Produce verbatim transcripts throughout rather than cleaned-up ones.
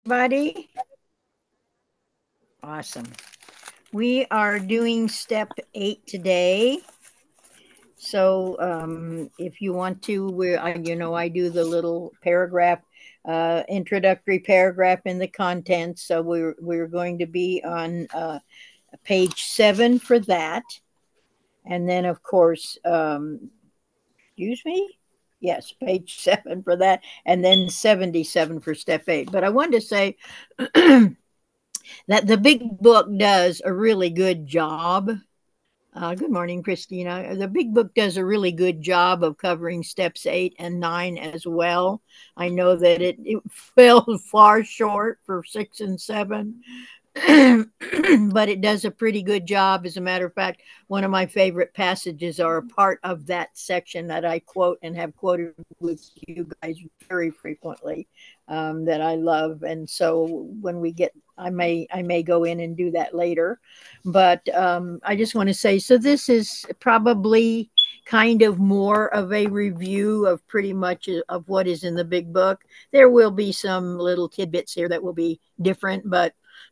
Everybody? Awesome. We are doing step eight today. So um, if you want to, we I, you know, I do the little paragraph, uh, introductory paragraph in the contents. So we're we're going to be on uh, page seven for that, and then of course, um, excuse me. Yes, page seven for that, and then seventy-seven for step eight. But I wanted to say that the big book does a really good job. Uh, good morning, Christina. The big book does a really good job of covering steps eight and nine as well. I know that it, it fell far short for six and seven, but it does a pretty good job. As a matter of fact, one of my favorite passages are a part of that section that I quote and have quoted with you guys very frequently, um, that I love. And so when we get, I may I may go in and do that later, but um, I just want to say so. This is probably kind of more of a review of pretty much of what is in the big book. There will be some little tidbits here that will be different, but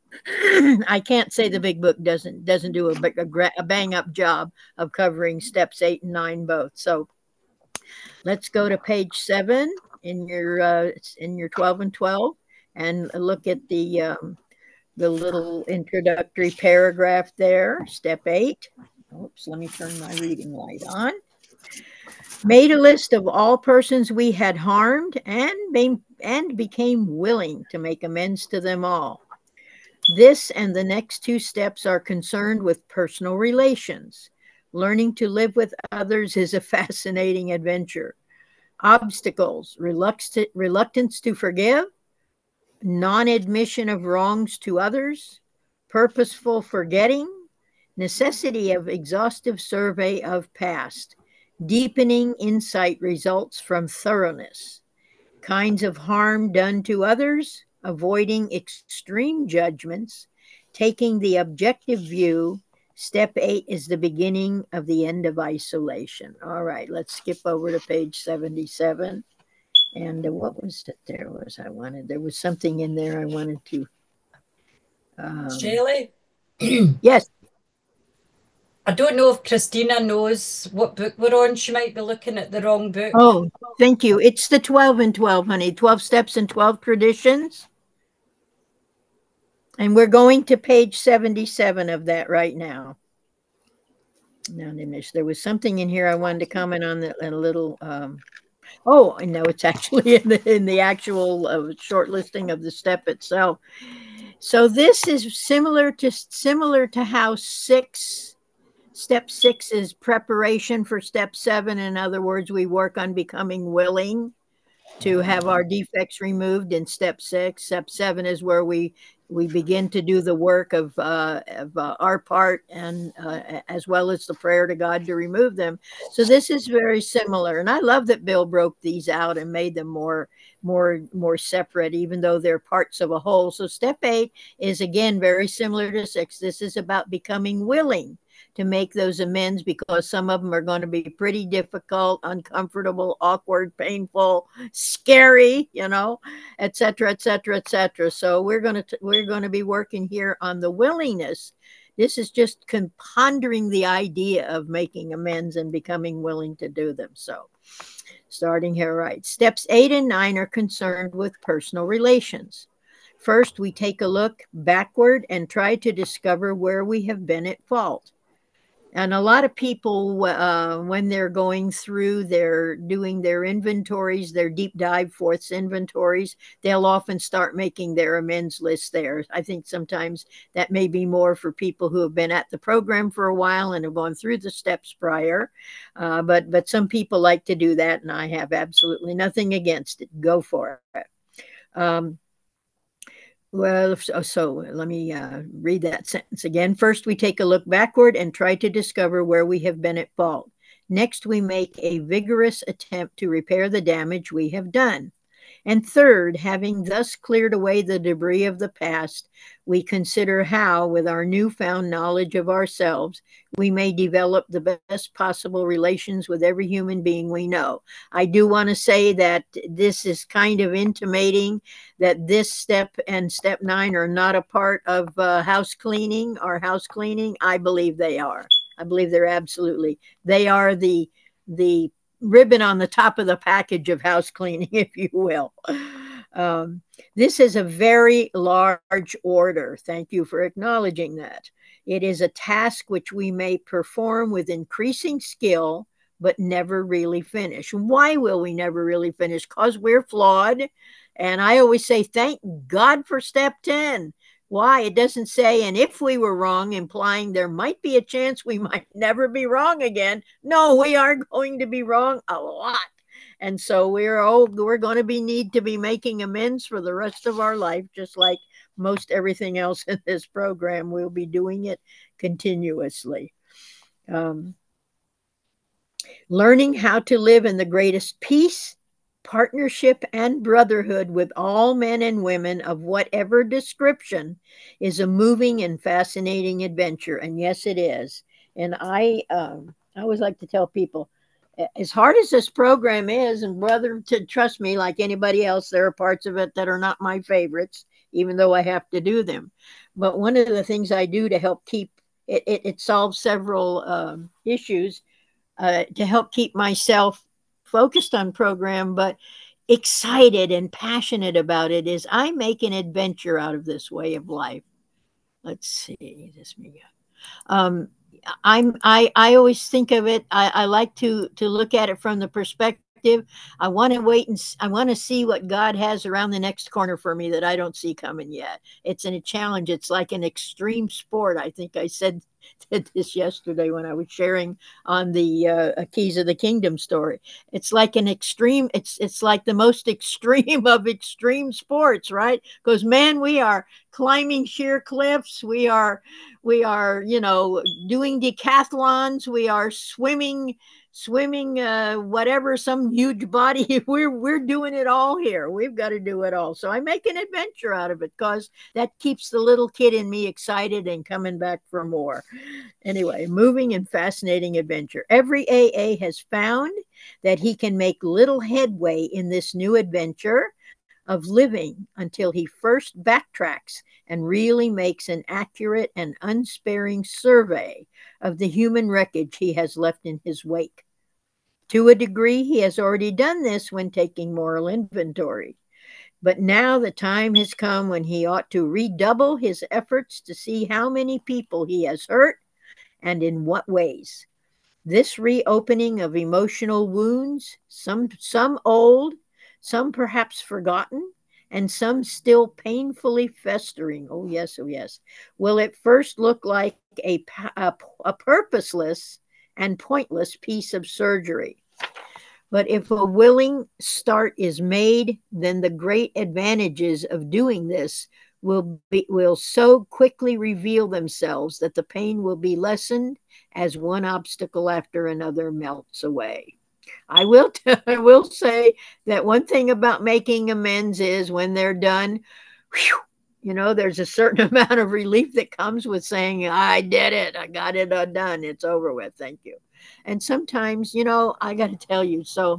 I can't say the big book doesn't doesn't do a, a, a bang up job of covering steps eight and nine both. So let's go to page seven in your uh, in your twelve and twelve and look at the um, the little introductory paragraph there. Step eight. Oops, let me turn my reading light on. Made a list of all persons we had harmed and be, and became willing to make amends to them all. This and the next two steps are concerned with personal relations. Learning to live with others is a fascinating adventure. Obstacles, reluctance to forgive, non admission of wrongs to others, purposeful forgetting, necessity of exhaustive survey of past, deepening insight results from thoroughness, kinds of harm done to others, avoiding extreme judgments, taking the objective view. Step eight is the beginning of the end of isolation. All right, let's skip over to page seventy-seven. And uh, what was it there was I wanted? There was something in there I wanted to. Um, Shelley, yes. I don't know if Christina knows what book we're on. She might be looking at the wrong book. Oh, thank you. It's the twelve and twelve, honey. twelve steps and twelve traditions. And we're going to page seventy-seven of that right now. Now, there was something in here I wanted to comment on that a little. Um, oh, I know it's actually in the in the actual uh, short listing of the step itself. So this is similar to similar to how six step six is preparation for step seven. In other words, we work on becoming willing to have our defects removed in step six. Step seven is where we we begin to do the work of, uh, of uh, our part, and uh, as well as the prayer to God to remove them. So this is very similar, and I love that Bill broke these out and made them more more more separate, even though they're parts of a whole. So step eight is again very similar to six. This is about becoming willing to make those amends, because some of them are going to be pretty difficult, uncomfortable, awkward, painful, scary, you know, et cetera, et cetera, et cetera. So we're going to we're going to be working here on the willingness. This is just pondering the idea of making amends and becoming willing to do them. So starting here, right. Steps eight and nine are concerned with personal relations. First, we take a look backward and try to discover where we have been at fault. And a lot of people, uh, when they're going through, they're doing their inventories, their deep dive fourths inventories, they'll often start making their amends list there. I think sometimes that may be more for people who have been at the program for a while and have gone through the steps prior. Uh, but but some people like to do that, and I have absolutely nothing against it. Go for it. Um, well, so, so let me uh, read that sentence again. First, we take a look backward and try to discover where we have been at fault. Next, we make a vigorous attempt to repair the damage we have done. And third, having thus cleared away the debris of the past, we consider how, with our newfound knowledge of ourselves, we may develop the best possible relations with every human being we know. I do want to say that this is kind of intimating that this step and step nine are not a part of uh, house cleaning or house cleaning. I believe they are. I believe they're absolutely. They are the the ribbon on the top of the package of house cleaning, if you will. Um, this is a very large order. Thank you for acknowledging that. It is a task which we may perform with increasing skill, but never really finish. Why will we never really finish? Because we're flawed. And I always say, thank God for step ten. Why? It doesn't say, and if we were wrong, implying there might be a chance we might never be wrong again. No, we are going to be wrong a lot. And so we're oh, we're going to be need to be making amends for the rest of our life, just like most everything else in this program. We'll be doing it continuously. Um, learning how to live in the greatest peace, partnership, and brotherhood with all men and women of whatever description is a moving and fascinating adventure. And yes, it is. And I, um, I always like to tell people, as hard as this program is, and brother, to trust me, like anybody else, there are parts of it that are not my favorites, even though I have to do them. But one of the things I do to help keep it, it, it solves several um, issues uh, to help keep myself focused on program, but excited and passionate about it, is I make an adventure out of this way of life. Let's see, this me. Um, I'm I I always think of it. I, I like to to look at it from the perspective. I want to wait and I want to see what God has around the next corner for me that I don't see coming yet. It's a challenge. It's like an extreme sport. I think I said this yesterday when I was sharing on the uh, Keys of the Kingdom story. It's like an extreme. It's it's like the most extreme of extreme sports, right? Because man, we are climbing sheer cliffs. We are we are you know doing decathlons. We are swimming swimming uh whatever, some huge body. we're we're doing it all here. We've got to do it all. So I make an adventure out of it because that keeps the little kid in me excited and coming back for more. Anyway, moving and fascinating adventure. Every A A has found that he can make little headway in this new adventure of living until he first backtracks and really makes an accurate and unsparing survey of the human wreckage he has left in his wake. To a degree, he has already done this when taking moral inventory. But now the time has come when he ought to redouble his efforts to see how many people he has hurt and in what ways. This reopening of emotional wounds, some, some old, some perhaps forgotten, and some still painfully festering, oh yes, oh yes, will at first look like a, a, a purposeless and pointless piece of surgery. But if a willing start is made, then the great advantages of doing this will be will so quickly reveal themselves that the pain will be lessened as one obstacle after another melts away. I will t- I will say that one thing about making amends is when they're done, whew, you know, there's a certain amount of relief that comes with saying, I did it. I got it done. It's over with. Thank you. And sometimes, you know, I got to tell you, so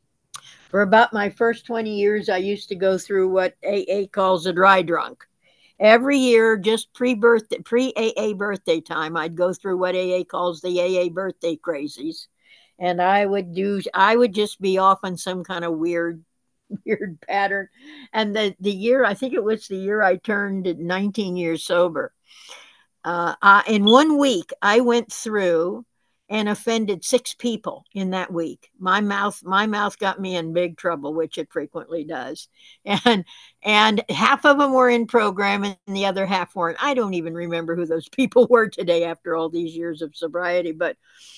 for about my first twenty years, I used to go through what A A calls a dry drunk. Every year, just pre-birthday, pre-A A birthday time, I'd go through what A A calls the A A birthday crazies. And I would do, I would just be off on some kind of weird, weird pattern. And the, the year, I think it was the year I turned nineteen years sober. Uh, uh, in one week, I went through and offended six people in that week. My mouth, my mouth got me in big trouble, which it frequently does. And and half of them were in program, and the other half weren't. I don't even remember who those people were today after all these years of sobriety, but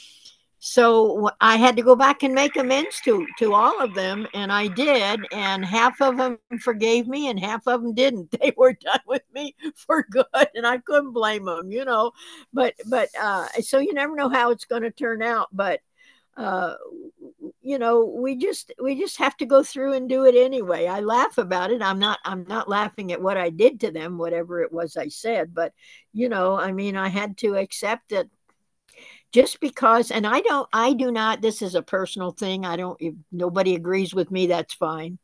so I had to go back and make amends to to all of them, and I did. And half of them forgave me, and half of them didn't. They were done with me for good, and I couldn't blame them, you know. But but uh, so you never know how it's going to turn out. But uh, you know, we just we just have to go through and do it anyway. I laugh about it. I'm not I'm not laughing at what I did to them, whatever it was I said, but you know, I mean, I had to accept it just because. And I don't I do not, this is a personal thing. I don't, if nobody agrees with me, that's fine.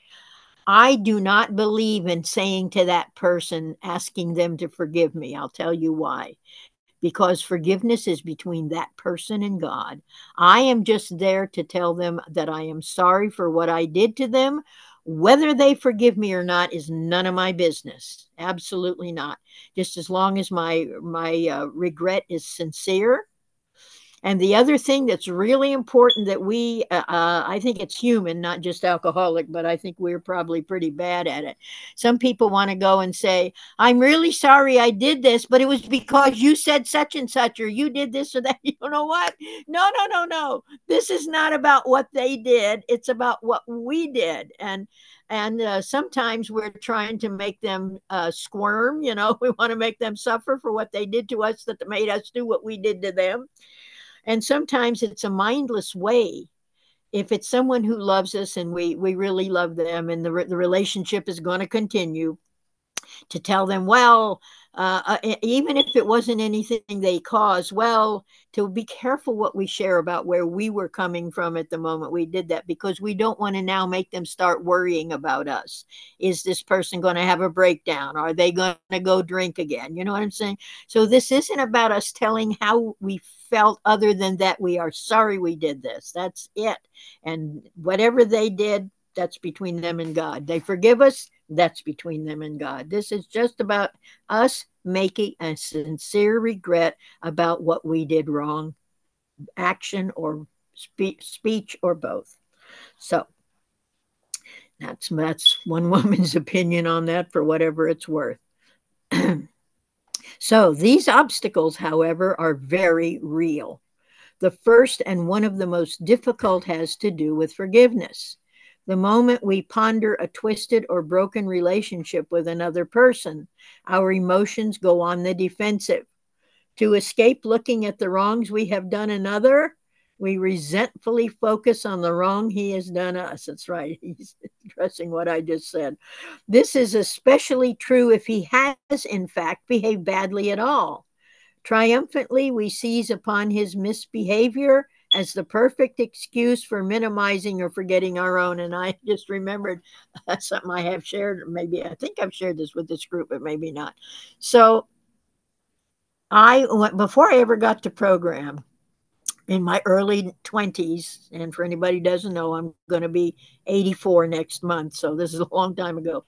I do not believe in saying to that person, asking them to forgive me. I'll tell you why. Because forgiveness is between that person and God. I am just there to tell them that I am sorry for what I did to them. Whether they forgive me or not is none of my business. Absolutely not. Just as long as my my uh, regret is sincere. And the other thing that's really important that we, uh, uh, I think it's human, not just alcoholic, but I think we're probably pretty bad at it. Some people want to go and say, I'm really sorry I did this, but it was because you said such and such, or you did this or that. You know what? No, no, no, no. This is not about what they did. It's about what we did. And and uh, sometimes we're trying to make them uh, squirm. You know, we want to make them suffer for what they did to us that made us do what we did to them. And sometimes it's a mindless way. If it's someone who loves us and we we really love them, and the, the relationship is going to continue, to tell them, well, uh, uh, e- even if it wasn't anything they caused, well, to be careful what we share about where we were coming from at the moment we did that, because we don't want to now make them start worrying about us. Is this person going to have a breakdown? Are they going to go drink again? You know what I'm saying? So this isn't about us telling how we felt, other than that we are sorry we did this. That's it. And whatever they did, that's between them and God. They forgive us, that's between them and God. This is just about us making a sincere regret about what we did wrong, action or spe- speech or both. So that's that's one woman's opinion on that, for whatever it's worth. So these obstacles, however, are very real. The first and one of the most difficult has to do with forgiveness. The moment we ponder a twisted or broken relationship with another person, our emotions go on the defensive. To escape looking at the wrongs we have done another, we resentfully focus on the wrong he has done us. That's right. He's addressing what I just said. This is especially true if he has, in fact, behaved badly at all. Triumphantly, we seize upon his misbehavior as the perfect excuse for minimizing or forgetting our own. And I just remembered that's something I have shared. Maybe I think I've shared this with this group, but maybe not. So I went, before I ever got to program, in my early twenties, and for anybody who doesn't know, I'm going to be eighty-four next month. So this is a long time ago.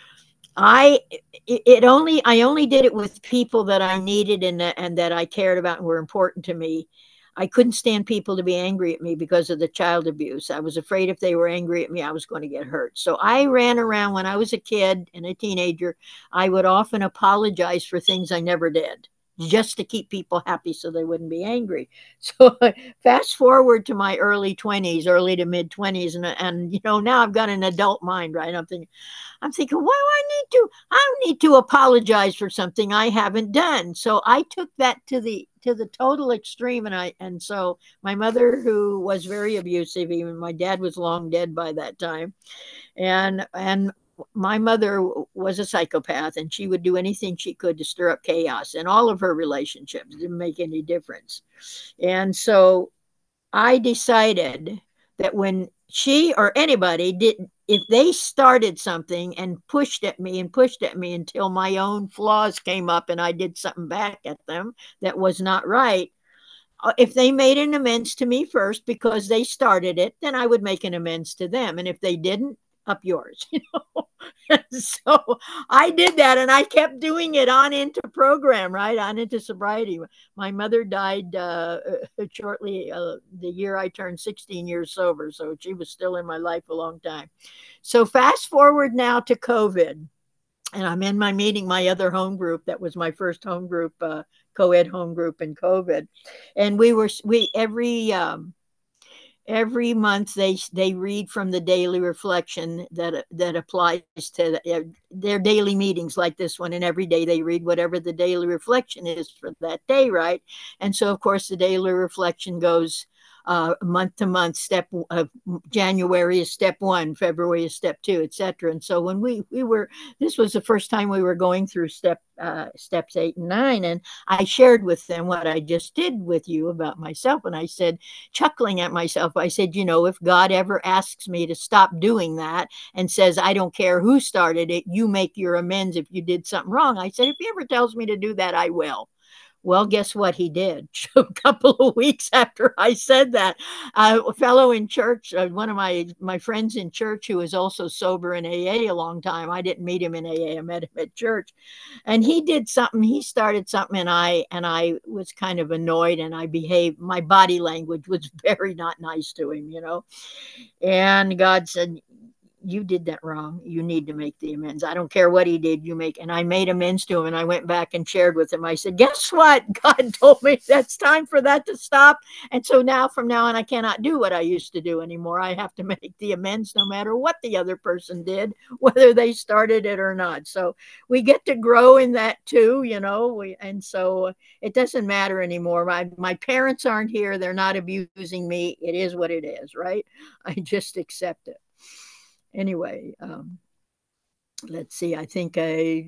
I it only I only did it with people that I needed, and that, and that I cared about and were important to me. I couldn't stand people to be angry at me because of the child abuse. I was afraid if they were angry at me, I was going to get hurt. So I ran around when I was a kid and a teenager. I would often apologize for things I never did, just to keep people happy so they wouldn't be angry. So fast forward to my early twenties, early to mid twenties, and and you know, now I've got an adult mind, right? I'm thinking I'm thinking, why do I need to? I don't need to apologize for something I haven't done. So I took that to the to the total extreme, and I and so my mother, who was very abusive, even my dad was long dead by that time, and and my mother was a psychopath, and she would do anything she could to stir up chaos in all of her relationships. It didn't make any difference. And so I decided that when she or anybody did, if they started something and pushed at me and pushed at me until my own flaws came up and I did something back at them that was not right, uh, if they made an amends to me first because they started it, then I would make an amends to them. And if they didn't, up yours. You know? So I did that, and I kept doing it on into program, right? On into sobriety. My mother died uh, shortly uh, the year I turned sixteen years sober. So she was still in my life a long time. So fast forward now to COVID, and I'm in my meeting, my other home group. That was my first home group, uh, co-ed home group in COVID. And we were, we, every, um, every month they they read from the daily reflection that that applies to the, uh, their daily meetings like this one, and every day they read whatever the daily reflection is for that day, right? And so of course the daily reflection goes, uh, month to month. Step uh, January is step one, February is step two, et cetera. And so when we we were, this was the first time we were going through step uh, steps eight and nine, and I shared with them what I just did with you about myself, and I said, chuckling at myself, I said, you know, if God ever asks me to stop doing that and says, I don't care who started it, you make your amends if you did something wrong. I said, if he ever tells me to do that, I will. Well, guess what he did? A couple of weeks after I said that, uh, a fellow in church, uh, one of my my friends in church who was also sober in A A a long time. I didn't meet him in A A. I met him at church, and he did something. He started something, and I and I was kind of annoyed, and I behaved. My body language was very not nice to him, you know. And God said, you did that wrong. You need to make the amends. I don't care what he did, you make. And I made amends to him, and I went back and shared with him. I said, guess what? God told me that's time for that to stop. And so now, from now on, I cannot do what I used to do anymore. I have to make the amends no matter what the other person did, whether they started it or not. So we get to grow in that too, you know. We, and so it doesn't matter anymore. My, my parents aren't here. They're not abusing me. It is what it is, right? I just accept it. Anyway, um, let's see. I think I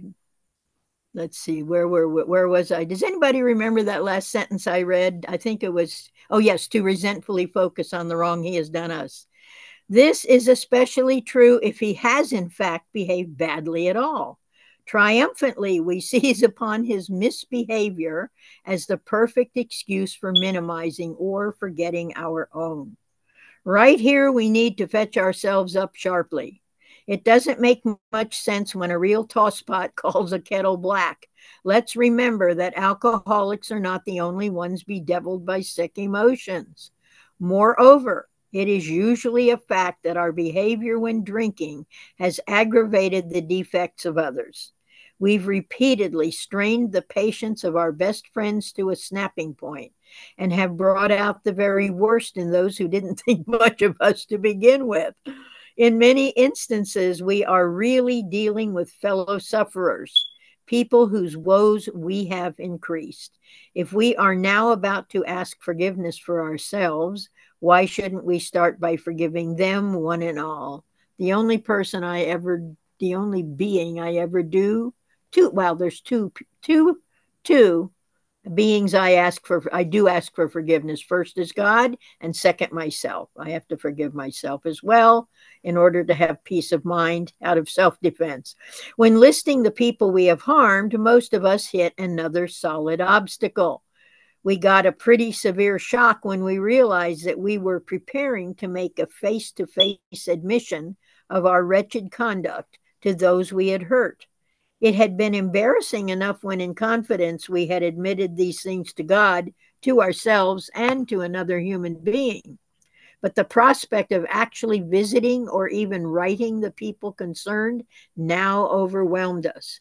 let's see where were where was I? Does anybody remember that last sentence I read? I think it was, oh yes, to resentfully focus on the wrong he has done us. This is especially true if he has in fact behaved badly at all. Triumphantly, we seize upon his misbehavior as the perfect excuse for minimizing or forgetting our own. Right here, we need to fetch ourselves up sharply. It doesn't make much sense when a real tosspot calls a kettle black. Let's remember that alcoholics are not the only ones bedeviled by sick emotions. Moreover, it is usually a fact that our behavior when drinking has aggravated the defects of others. We've repeatedly strained the patience of our best friends to a snapping point and have brought out the very worst in those who didn't think much of us to begin with. In many instances, we are really dealing with fellow sufferers, people whose woes we have increased. If we are now about to ask forgiveness for ourselves, why shouldn't we start by forgiving them one and all? The only person I ever, the only being I ever do, two, well, there's two, two, two beings I ask for, I do ask for forgiveness. First is God, and second, myself. I have to forgive myself as well in order to have peace of mind out of self-defense. When listing the people we have harmed, most of us hit another solid obstacle. We got a pretty severe shock when we realized that we were preparing to make a face-to-face admission of our wretched conduct to those we had hurt. It had been embarrassing enough when in confidence we had admitted these things to God, to ourselves, and to another human being. But the prospect of actually visiting or even writing the people concerned now overwhelmed us,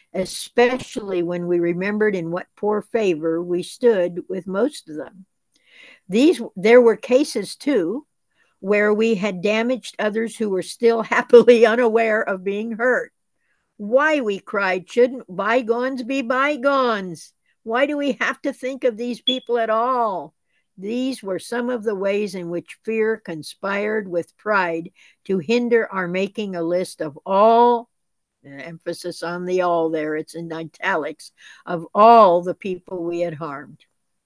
especially when we remembered in what poor favor we stood with most of them. These, there were cases too, where we had damaged others who were still happily unaware of being hurt. Why, we cried, shouldn't bygones be bygones? Why do we have to think of these people at all? These were some of the ways in which fear conspired with pride to hinder our making a list of all, emphasis on the all there, it's in italics, of all the people we had harmed.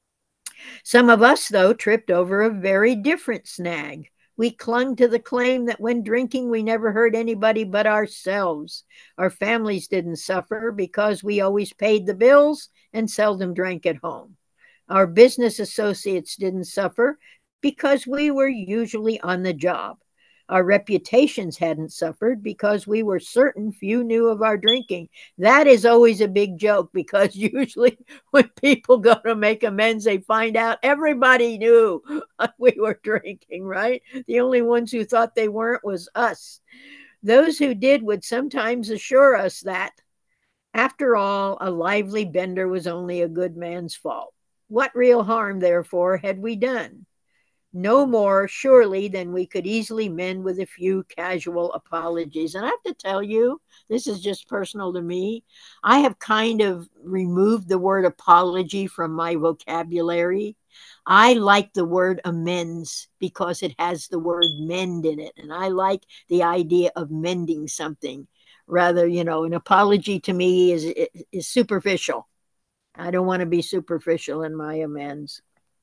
Some of us, though, tripped over a very different snag. We clung to the claim that when drinking, we never hurt anybody but ourselves. Our families didn't suffer because we always paid the bills and seldom drank at home. Our business associates didn't suffer because we were usually on the job. Our reputations hadn't suffered because we were certain few knew of our drinking. That is always a big joke because usually when people go to make amends, they find out everybody knew we were drinking, right? The only ones who thought they weren't was us. Those who did would sometimes assure us that, after all, a lively bender was only a good man's fault. What real harm, therefore, had we done? no more, surely, than we could easily mend with a few casual apologies. And I have to tell you, this is just personal to me. I have kind of removed the word apology from my vocabulary. I like the word amends because it has the word mend in it. And I like the idea of mending something. Rather, you know, an apology to me is, is superficial. I don't want to be superficial in my amends.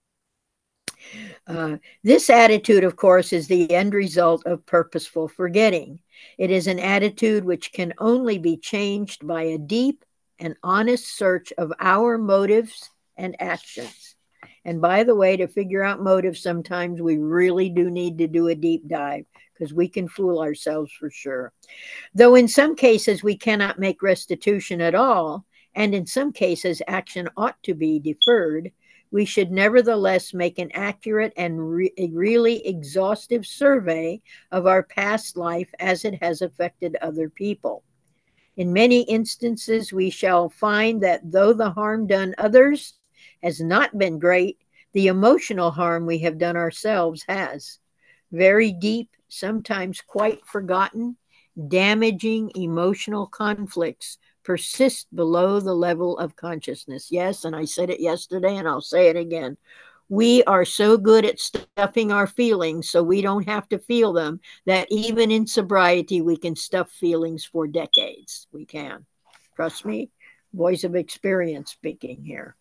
Uh, this attitude, of course, is the end result of purposeful forgetting. It is an attitude which can only be changed by a deep and honest search of our motives and actions. And by the way, to figure out motives, sometimes we really do need to do a deep dive because we can fool ourselves for sure. Though in some cases we cannot make restitution at all, and in some cases action ought to be deferred, we should nevertheless make an accurate and re- a really exhaustive survey of our past life as it has affected other people. In many instances, we shall find that though the harm done others has not been great, the emotional harm we have done ourselves has. Very deep, sometimes quite forgotten, damaging emotional conflicts persist below the level of consciousness. Yes, and I said it yesterday and I'll say it again. We are so good at stuffing our feelings so we don't have to feel them that even in sobriety, we can stuff feelings for decades. We can. Trust me, voice of experience speaking here.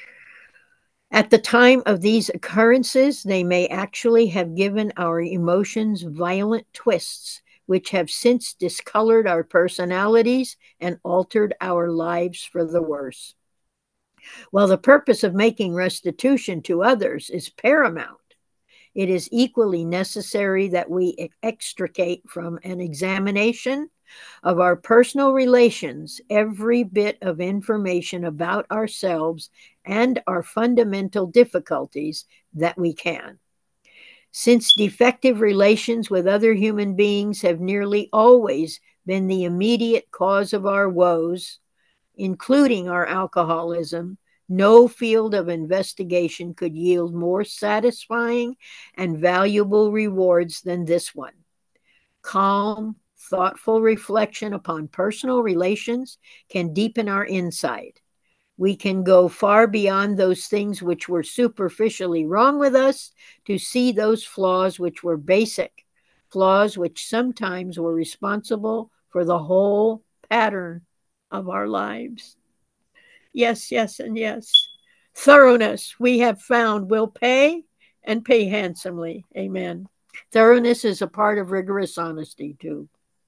At the time of these occurrences, they may actually have given our emotions violent twists, which have since discolored our personalities and altered our lives for the worse. While the purpose of making restitution to others is paramount, it is equally necessary that we extricate from an examination of our personal relations every bit of information about ourselves and our fundamental difficulties that we can. Since defective relations with other human beings have nearly always been the immediate cause of our woes, including our alcoholism, no field of investigation could yield more satisfying and valuable rewards than this one. Calm, thoughtful reflection upon personal relations can deepen our insight. We can go far beyond those things which were superficially wrong with us to see those flaws which were basic, flaws which sometimes were responsible for the whole pattern of our lives. Yes, yes, and yes. Thoroughness, we have found, will pay and pay handsomely. Amen. Thoroughness is a part of rigorous honesty, too.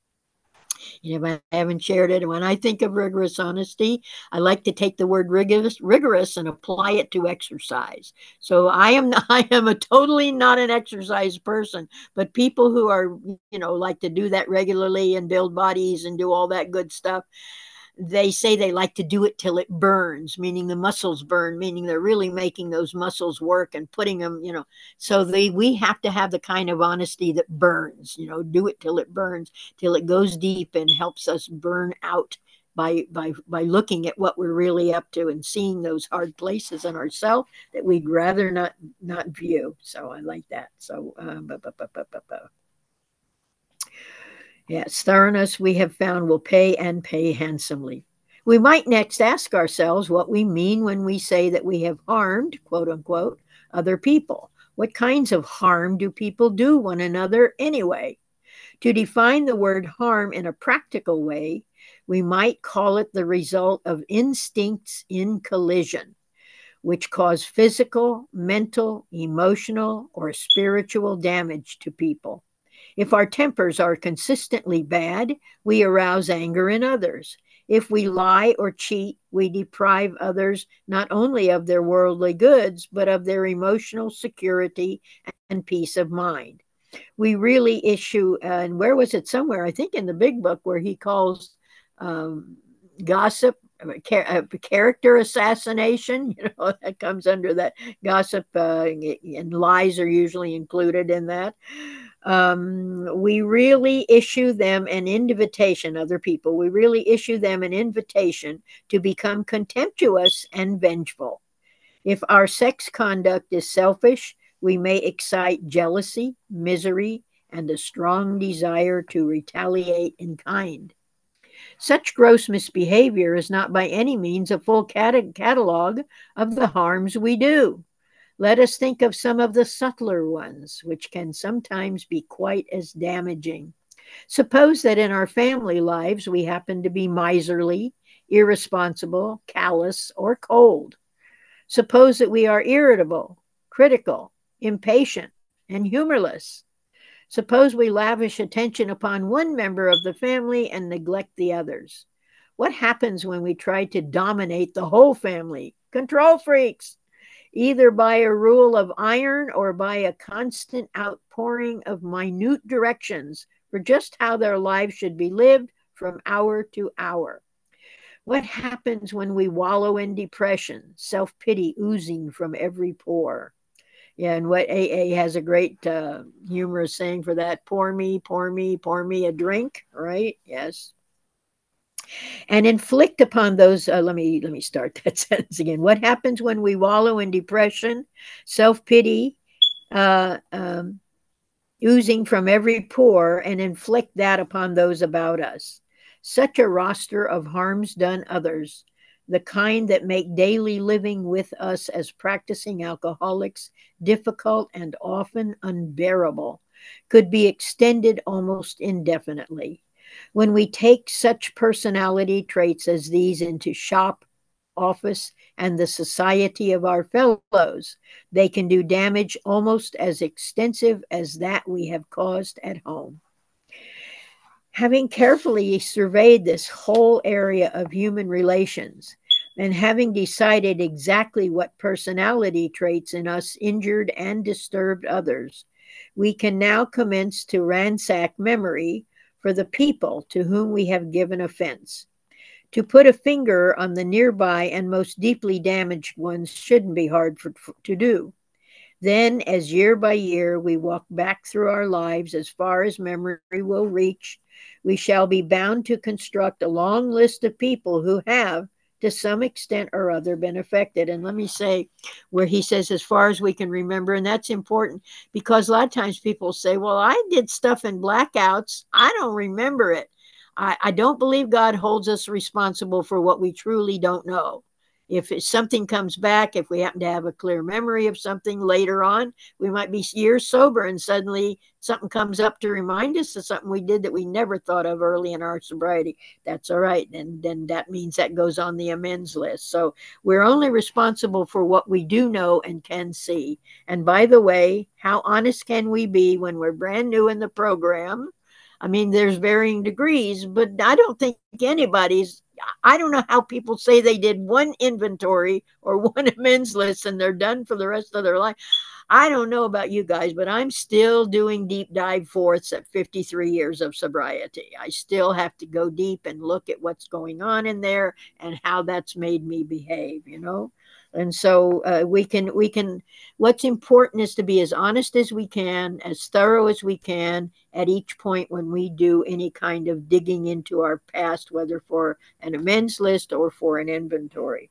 You know, I haven't shared it. And when I think of rigorous honesty, I like to take the word rigorous, rigorous and apply it to exercise. So I am, I am a totally not an exercise person, but people who are, you know, like to do that regularly and build bodies and do all that good stuff, they say they like to do it till it burns, meaning the muscles burn, meaning they're really making those muscles work and putting them, you know. So they we have to have the kind of honesty that burns, you know, do it till it burns, till it goes deep and helps us burn out by by by looking at what we're really up to and seeing those hard places in ourselves that we'd rather not not view. So I like that. So um, bu- bu- bu- bu- bu- bu. Yes, thoroughness we have found will pay and pay handsomely. We might next ask ourselves what we mean when we say that we have harmed, quote unquote, other people. What kinds of harm do people do one another anyway? To define the word harm in a practical way, we might call it the result of instincts in collision, which cause physical, mental, emotional, or spiritual damage to people. If our tempers are consistently bad, we arouse anger in others. If we lie or cheat, we deprive others not only of their worldly goods, but of their emotional security and peace of mind. We really issue, uh, and where was it somewhere? I think in the big book where he calls um, gossip character assassination, you know, that comes under that gossip, uh, and lies are usually included in that. Um, we really issue them an invitation, other people, we really issue them an invitation to become contemptuous and vengeful. If our sex conduct is selfish, we may excite jealousy, misery, and a strong desire to retaliate in kind. Such gross misbehavior is not by any means a full cat- catalog of the harms we do. Let us think of some of the subtler ones, which can sometimes be quite as damaging. Suppose that in our family lives we happen to be miserly, irresponsible, callous, or cold. Suppose that we are irritable, critical, impatient, and humorless. Suppose we lavish attention upon one member of the family and neglect the others. What happens when we try to dominate the whole family? Control freaks, either by a rule of iron or by a constant outpouring of minute directions for just how their lives should be lived from hour to hour. What happens when we wallow in depression, self pity oozing from every pore? Yeah, and what A A has a great uh, humorous saying for that: pour me, pour me, pour me a drink, right? Yes. And inflict upon those, uh, let me let me start that sentence again. What happens when we wallow in depression, self-pity, uh, um, oozing from every pore, and inflict that upon those about us? Such a roster of harms done others, the kind that make daily living with us as practicing alcoholics difficult and often unbearable, could be extended almost indefinitely. When we take such personality traits as these into shop, office, and the society of our fellows, they can do damage almost as extensive as that we have caused at home. Having carefully surveyed this whole area of human relations, and having decided exactly what personality traits in us injured and disturbed others, we can now commence to ransack memory for the people to whom we have given offense. To put a finger on the nearby and most deeply damaged ones shouldn't be hard for, for, to do. Then, as year by year we walk back through our lives as far as memory will reach, we shall be bound to construct a long list of people who have, to some extent or other, been affected. And let me say, where he says, as far as we can remember, and that's important because a lot of times people say, well, I did stuff in blackouts, I don't remember it. I, I don't believe God holds us responsible for what we truly don't know. If something comes back, if we happen to have a clear memory of something later on, we might be years sober and suddenly something comes up to remind us of something we did that we never thought of early in our sobriety. That's all right. And then that means that goes on the amends list. So we're only responsible for what we do know and can see. And by the way, how honest can we be when we're brand new in the program? I mean, there's varying degrees, but I don't think anybody's, I don't know how people say they did one inventory or one amends list and they're done for the rest of their life. I don't know about you guys, but I'm still doing deep dive fourths at fifty-three years of sobriety. I still have to go deep and look at what's going on in there and how that's made me behave, you know? And so uh, we can, we can, what's important is to be as honest as we can, as thorough as we can at each point when we do any kind of digging into our past, whether for an amends list or for an inventory.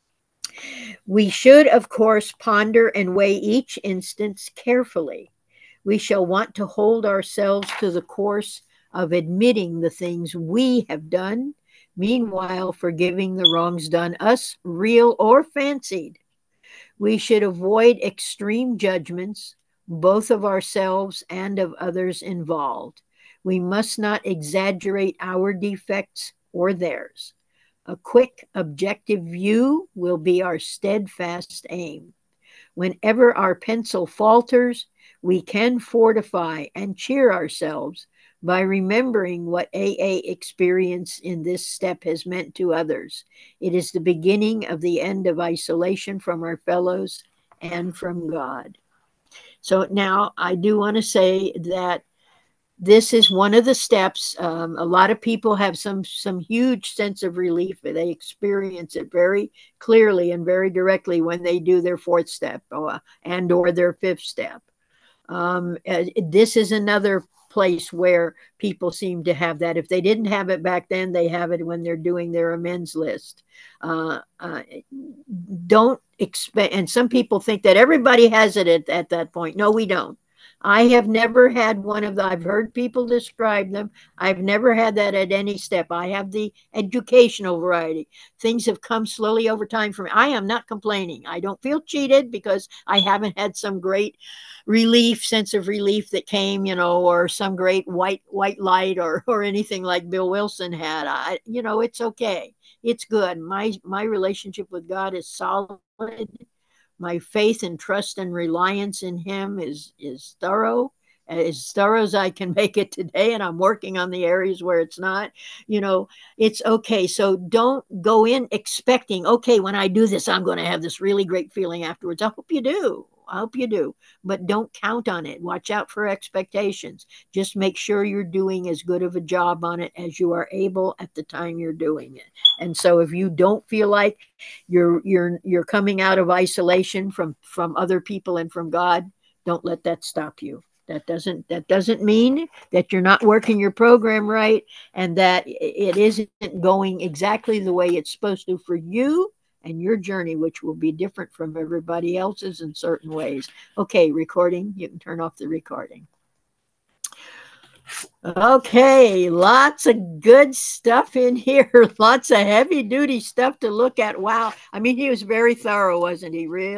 We should, of course, ponder and weigh each instance carefully. We shall want to hold ourselves to the course of admitting the things we have done, meanwhile forgiving the wrongs done us, real or fancied. We should avoid extreme judgments, both of ourselves and of others involved. We must not exaggerate our defects or theirs. A quick, objective view will be our steadfast aim. Whenever our pencil falters, we can fortify and cheer ourselves by remembering what A A experience in this step has meant to others. It is the beginning of the end of isolation from our fellows and from God. So now I do want to say that this is one of the steps. Um, a lot of people have some some huge sense of relief. They experience it very clearly and very directly when they do their fourth step or, and or their fifth step. Um, this is another place where people seem to have that. If they didn't have it back then, they have it when they're doing their amends list. Uh, uh, don't expect, and some people think that everybody has it at, at that point. No, we don't. I have never had one of the, I've heard people describe them. I've never had that at any step. I have the educational variety. Things have come slowly over time for me. I am not complaining. I don't feel cheated because I haven't had some great relief, sense of relief that came, you know, or some great white white light or or anything like Bill Wilson had. I, you know, it's okay. It's good. My my relationship with God is solid. My faith and trust and reliance in him is is thorough, as thorough as I can make it today, and I'm working on the areas where it's not. You know, it's okay. So don't go in expecting, okay, when I do this, I'm going to have this really great feeling afterwards. I hope you do. I hope you do, but don't count on it. Watch out for expectations. Just make sure you're doing as good of a job on it as you are able at the time you're doing it. And so if you don't feel like you're you're you're coming out of isolation from from other people and from God, don't let that stop you. That doesn't that doesn't mean that you're not working your program right and that it isn't going exactly the way it's supposed to for you and your journey, which will be different from everybody else's in certain ways. Okay, recording. You can turn off the recording. Okay, lots of good stuff in here. Lots of heavy duty stuff to look at. Wow. I mean, he was very thorough, wasn't he? Really?